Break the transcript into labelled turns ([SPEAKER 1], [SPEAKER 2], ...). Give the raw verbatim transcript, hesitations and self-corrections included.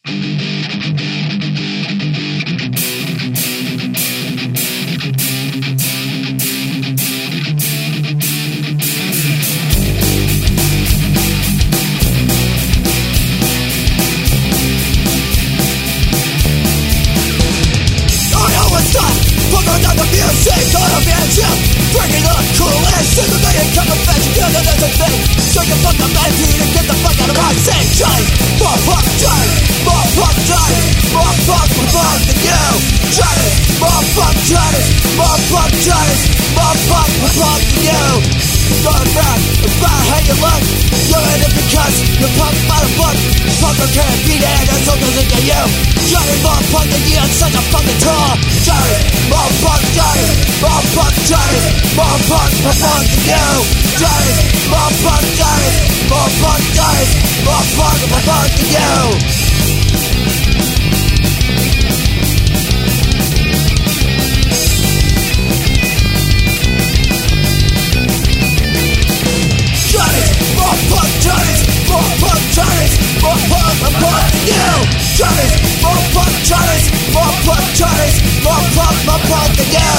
[SPEAKER 1] Music on a mansion, bringing up coolest. Simulating conversation, you know there's a thing. So you fuck the man to get the fuck out of my scene. Johnny, more punk Johnny, more punk Johnny, more punk punk than you. Johnny, more punk Johnny, more punk Johnny, more punk punk than you. Going back about how you look, you're in it because you're punk by the book. Punk can't be there, that's all doesn't get you. Johnny, more punk than you, such a fucking tour. Johnny, more punk Johnny, more punk Johnny, more punk punk than you. Johnny, more punk Johnny, more punk Johnny, more punk punk than you. More punk Johnny's, more punk Johnny's, more punk punk than you. Johnny's, more punk Johnny's, more punk Johnny's, more punk punk than you.